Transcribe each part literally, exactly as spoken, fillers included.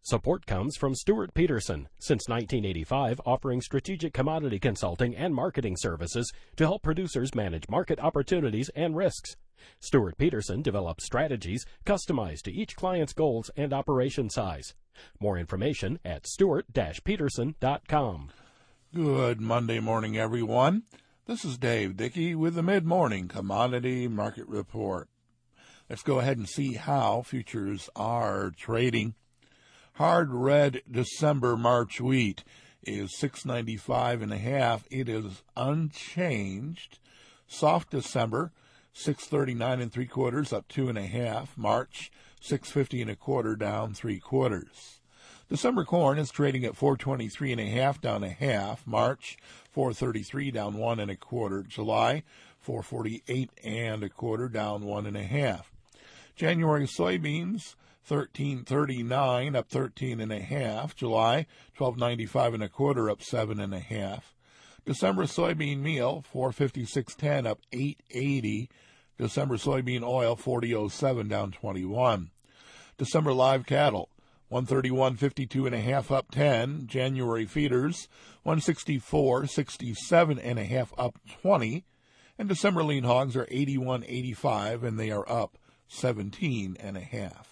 Support comes from Stuart Peterson, since nineteen eighty-five offering strategic commodity consulting and marketing services to help producers manage market opportunities and risks. Stuart Peterson develops strategies customized to each client's goals and operation size. More information at stuart dash peterson dot com. Good Monday morning, everyone. This is Dave Dickey with the Mid-Morning Commodity Market Report. Let's go ahead and see how futures are trading. Hard red December March wheat is six ninety-five and a half. It is unchanged. Soft December six thirty-nine and three quarters, up two and a half. March six fifty and a quarter, down three quarters. December corn is trading at four twenty-three and a half, down a half. March four thirty-three, down one and a quarter. July four forty-eight and a quarter, down one and a half. January soybeans thirteen thirty-nine, up thirteen and a half. July twelve ninety-five and a quarter, up seven and a half. December soybean meal four fifty-six ten, up eight eighty. December soybean oil forty oh seven, down twenty-one. December live cattle one thirty-one fifty-two and a half, up ten. January feeders one sixty-four sixty-seven and a half, up twenty. And December lean hogs are eighty-one eighty-five and they are up seventeen and a half.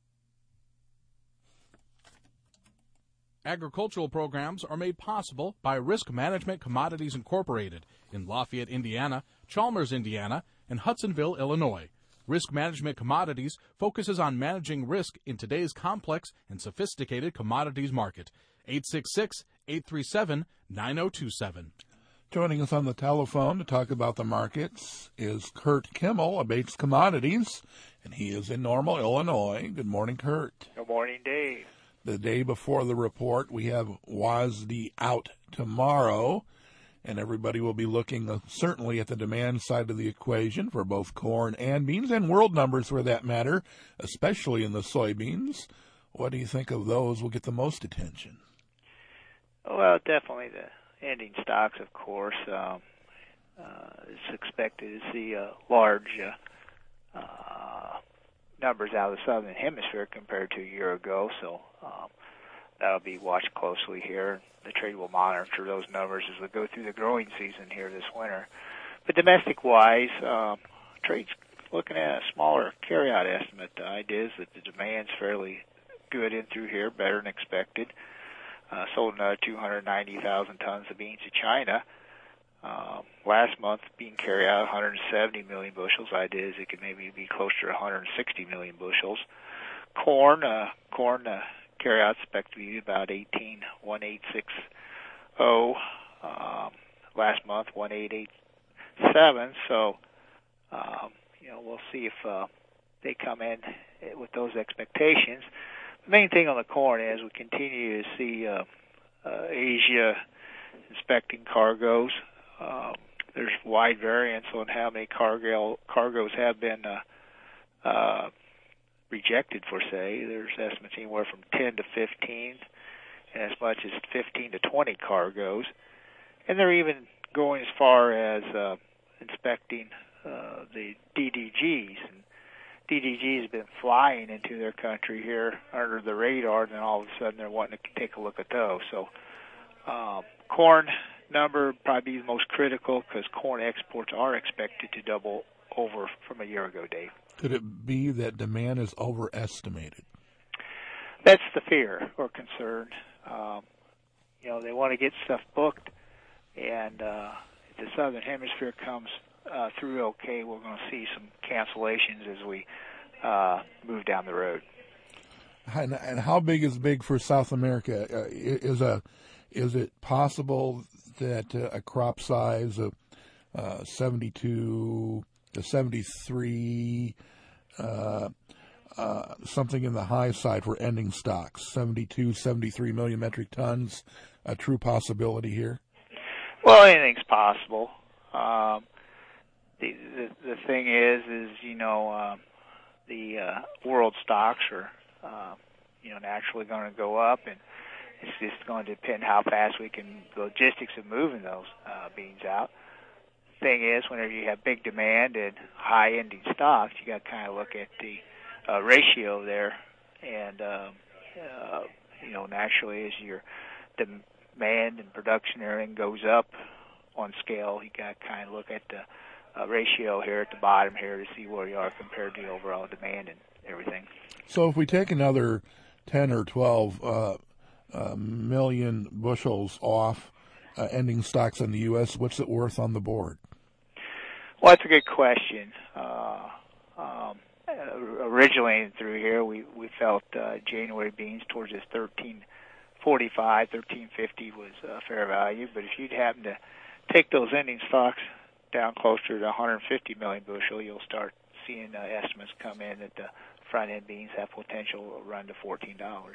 Agricultural programs are made possible by Risk Management Commodities Incorporated in Lafayette, Indiana, Chalmers, Indiana, and Hudsonville, Illinois. Risk Management Commodities focuses on managing risk in today's complex and sophisticated commodities market. eight six six, eight three seven, nine oh two seven. Joining us on the telephone to talk about the markets is Kurt Kimmel of Bates Commodities, and he is in Normal, Illinois. Good morning, Kurt. Good morning, Dave. The day before the report, we have W A S D out tomorrow, and everybody will be looking uh, certainly at the demand side of the equation for both corn and beans, and world numbers for that matter, especially in the soybeans. What do you think of those will get the most attention? Well, definitely the ending stocks, of course. Um, uh, it's expected to see a large uh, uh, numbers out of the southern hemisphere compared to a year ago, so um, that'll be watched closely here. The trade will monitor those numbers as we go through the growing season here this winter. But domestic-wise, um, trade's looking at a smaller carryout estimate. The idea is that the demand's fairly good in through here, better than expected. Uh, sold another two hundred ninety thousand tons of beans to China. Um, last month, bean carryout one hundred seventy million bushels. Idea is it could maybe be closer to one hundred sixty million bushels. Corn, uh, corn uh, carryout expected to be about eighteen one eight six zero. Um, last month, one eight eight seven. So, um, you know, we'll see if uh, they come in with those expectations. The main thing on the corn is we continue to see uh, uh, Asia inspecting cargoes. Um, there's wide variance on how many cargo cargoes have been uh, uh, rejected for say. There's estimates anywhere from ten to fifteen, and as much as fifteen to twenty cargoes. And they're even going as far as uh, inspecting uh, the D D Gs. And D D G has been flying into their country here under the radar, and then all of a sudden they're wanting to take a look at those. So um, corn number probably be the most critical because corn exports are expected to double over from a year ago, Dave. Could it be that demand is overestimated? That's the fear or concern. Um, you know, they want to get stuff booked, and uh, if the southern hemisphere comes uh, through okay, we're going to see some cancellations as we uh, move down the road. And, and how big is big for South America? Uh, is a is it possible that uh, a crop size of uh, seventy-two to seventy-three, uh, uh, something in the high side for ending stocks, seventy-two, seventy-three million metric tons, a true possibility here? Well, anything's possible. Um, the, the the thing is, is you know, uh, the uh, world stocks are, uh, you know, naturally going to go up, and it's just going to depend how fast we can, the logistics of moving those uh, beans out. Thing is, whenever you have big demand and high ending stocks, you got to kind of look at the uh, ratio there, and um, uh, know, naturally as your demand and production and everything goes up on scale, you got to kind of look at the uh, ratio here at the bottom here to see where you are compared to the overall demand and everything. So if we take another ten or twelve uh, uh, million bushels off uh, ending stocks in the U S, what's it worth on the board? Well, that's a good question. Uh, um, originally through here, we, we felt uh, January beans towards this thirteen forty-five, thirteen fifty was uh, fair value. But if you'd happen to take those ending stocks down closer to one hundred fifty million bushel, you'll start seeing uh, estimates come in that the front-end beans have potential to run to fourteen dollars.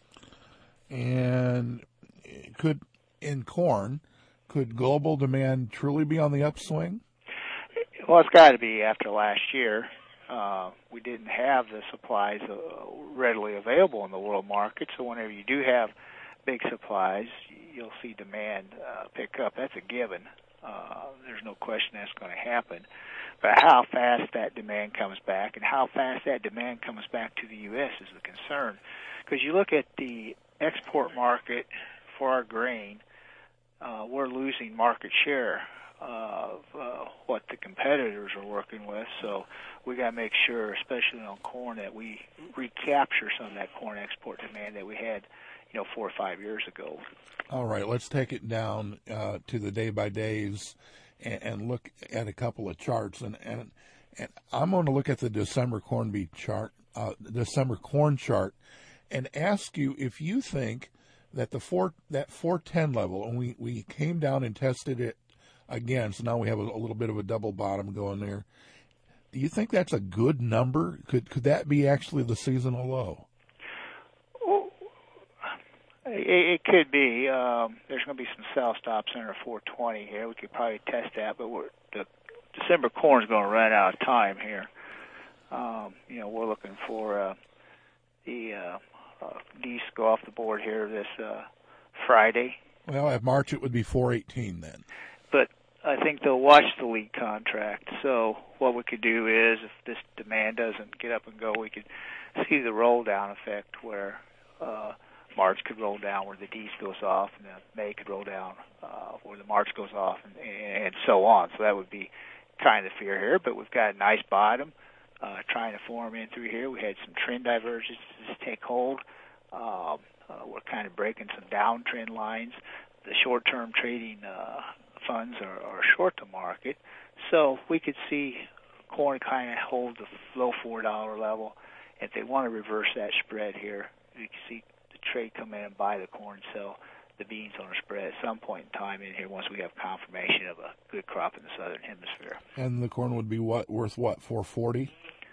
And could, in corn, could global demand truly be on the upswing? Well, it's got to be after last year. Uh, we didn't have the supplies uh, readily available in the world market, so whenever you do have big supplies, you'll see demand uh, pick up. That's a given. Uh, there's no question that's going to happen. But how fast that demand comes back and how fast that demand comes back to the U S is the concern. Because you look at the export market for our grain, uh, we're losing market share of uh, what the competitors are working with. So we got to make sure, especially on corn, that we recapture some of that corn export demand that we had, you know, four or five years ago. All right, let's take it down uh, to the day-by-days and, and look at a couple of charts. And, and, and I'm going to look at the December corn beef chart, uh, December corn chart, and ask you if you think that the four that four ten level, and we, we came down and tested it again, so now we have a, a little bit of a double bottom going there. Do you think that's a good number? Could could that be actually the seasonal low? It, it could be. Um, there's going to be some sell stops under four twenty here. We could probably test that, but we're, the December corn is going to run out of time here. Um, you know, we're looking for uh, the uh, uh, D's go off the board here this uh, Friday. Well, at March it would be four eighteen then. But I think they'll watch the lead contract. So what we could do is, if this demand doesn't get up and go, we could see the roll down effect where uh, March could roll down where the D's goes off, and then May could roll down uh, where the March goes off, and, and so on. So that would be kind of the fear here. But we've got a nice bottom uh, trying to form in through here. We had some trend divergences take hold. Uh, uh, we're kind of breaking some downtrend lines. The short-term trading uh, funds are, are short the market, so we could see corn kind of hold the low four dollar level. If they want to reverse that spread here, you can see the trade come in and buy the corn, sell the beans on a spread at some point in time in here once we have confirmation of a good crop in the southern hemisphere. And the corn would be what worth what four forty?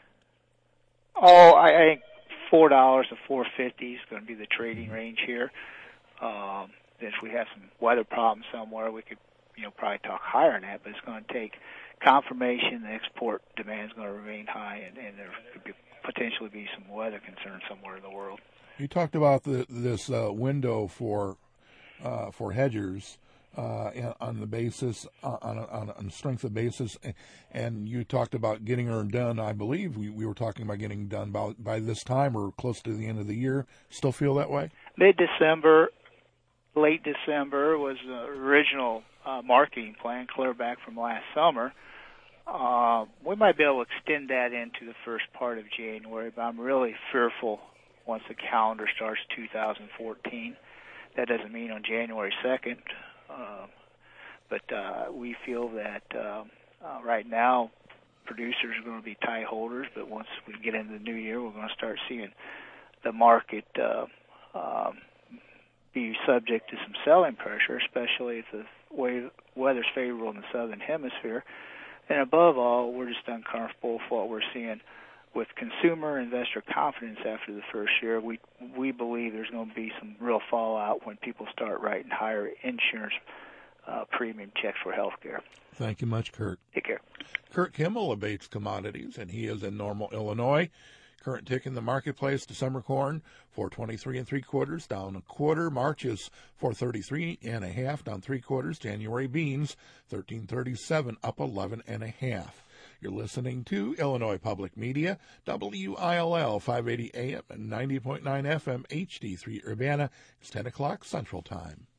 Oh, I, I think four dollars to four fifty is going to be the trading range here. Um, if we have some weather problems somewhere, we could, you know, probably talk higher than that. But it's going to take confirmation the export demand is going to remain high, and, and there could be, potentially be some weather concerns somewhere in the world. You talked about the, this uh, window for uh, for hedgers uh, on the basis uh, on a, on a strength of basis, and you talked about getting her done. I believe we, we were talking about getting done by, by this time or close to the end of the year. Still feel that way? Mid-December, late December was the original uh, marketing plan, clear back from last summer. Uh, we might be able to extend that into the first part of January, but I'm really fearful once the calendar starts two thousand fourteen. That doesn't mean on January second, uh, but uh, we feel that uh, uh, right now producers are going to be tight holders, but once we get into the new year, we're going to start seeing the market uh, um, be subject to some selling pressure, especially if the way weather's favorable in the southern hemisphere. And above all, we're just uncomfortable with what we're seeing with consumer investor confidence after the first year. We we believe there's going to be some real fallout when people start writing higher insurance uh, premium checks for health care. Thank you much, Kurt. Take care. Kurt Kimmel of Bates Commodities, and he is in Normal, Illinois. Current tick in the marketplace, December corn, four twenty-three and three quarters, down a quarter. March is four thirty-three and a half, down three quarters. January beans, thirteen thirty-seven, up eleven and a half. You're listening to Illinois Public Media, W I L L five eighty A M and ninety point nine F M H D three Urbana. It's ten o'clock Central Time.